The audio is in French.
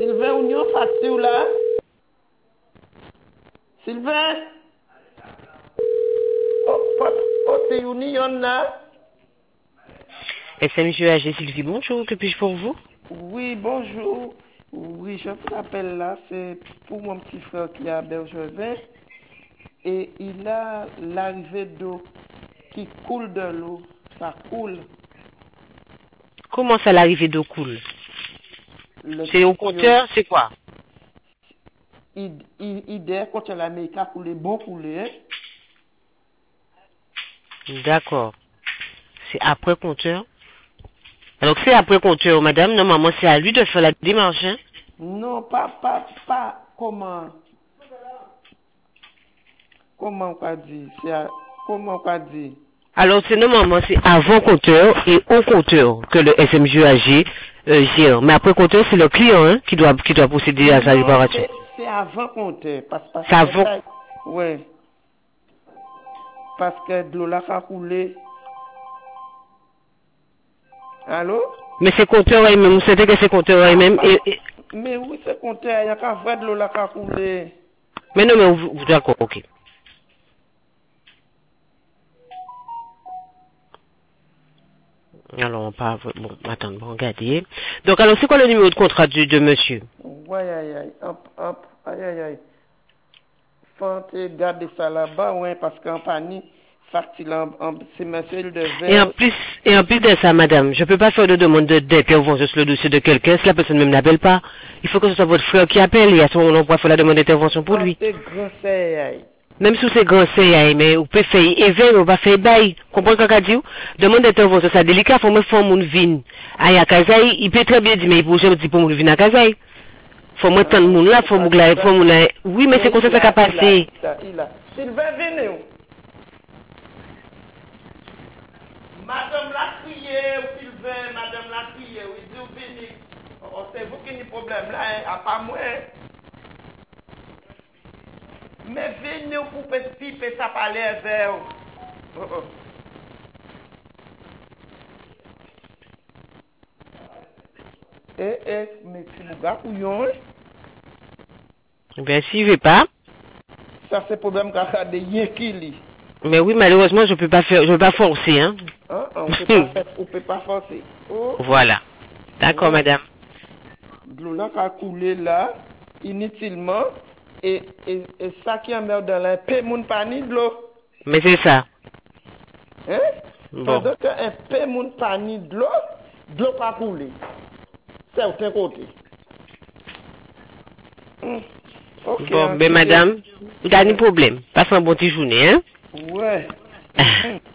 Sylvain, on y a facture là? Sylvain? Oh, t'es union là? SMJAG Sylvie, bonjour, que puis-je pour vous? Oui, bonjour. Oui, je vous appelle là, c'est pour mon petit frère qui est à Bergevin. Et il a l'arrivée d'eau qui coule de l'eau. Ça coule. Comment ça l'arrivée d'eau coule? C'est au compteur, c'est quoi? Il quand l'Amérique a coulé, bon coulé, hein? D'accord. C'est après compteur. Alors c'est après compteur, madame, normalement c'est à lui de faire la démarche, hein? Non, pas, comment on va dire? Comment on va dire? Alors c'est normalement c'est avant compteur et au compteur que le SMJAG gère. Mais après compteur, c'est le client hein, qui doit procéder à sa réparation. C'est avant compteur. C'est avant. Ouais. Parce que de l'eau là a coulé. Allô? Mais c'est compteur même, vous savez que c'est compteur même. Mais oui, c'est compteur, il y a qu'à vrai de l'eau là a coulé. Mais non, mais vous d'accord, ok. Alors, on part, bon, attends, bon, regardez. Donc, alors, c'est quoi le numéro de contrat de monsieur? Ouais, aïe, aïe. Faut garder ça là-bas, ouais, parce qu'en panique, c'est monsieur il devait... Et en plus de ça, madame, je peux pas faire de demande d'intervention sur le dossier de quelqu'un si la personne même n'appelle pas. Il faut que ce soit votre frère qui appelle et à ce moment-là, on pourra faire la demande d'intervention pour lui. C'est grand, c'est Même si c'est grand, c'est mais vous pouvez faire éveil, on va faire bail. Comprenez ce que je dis? Demande d'intervention, c'est délicat, faut me faire mon vin. Aïe, à Kazaï, il peut très bien dire, mais il peut jamais dire pour mon vin à Kazaï. Faut moi tendre mon là, faut mon là. Oui, mais c'est comme ça que ça a passé. Sylvain, venez. Madame l'a crié, Sylvain, madame l'a crié, oui, dis venez. Oh, c'est vous qui avez problème là, hein, à pas moi. Mais venez pour piper ça par les verres. Mais tu me gars couillon, hein? Ben, s'il veut pas. Ça, c'est problème qu'a des yékili. Mais oui, malheureusement, je peux pas forcer, hein. On peut pas forcer. Oh. Voilà. D'accord, madame. De l'eau là qui a coulé là, inutilement, et ça qui emmerde dans la paix, mon panier de l'eau. Mais c'est ça. Hein? Bon. Pendant qu'un paix, mon panier de l'eau pas coulé. C'est au côté. Okay, bon, ben madame, il y a un problème. Passe un bon petit journée, hein? Ouais.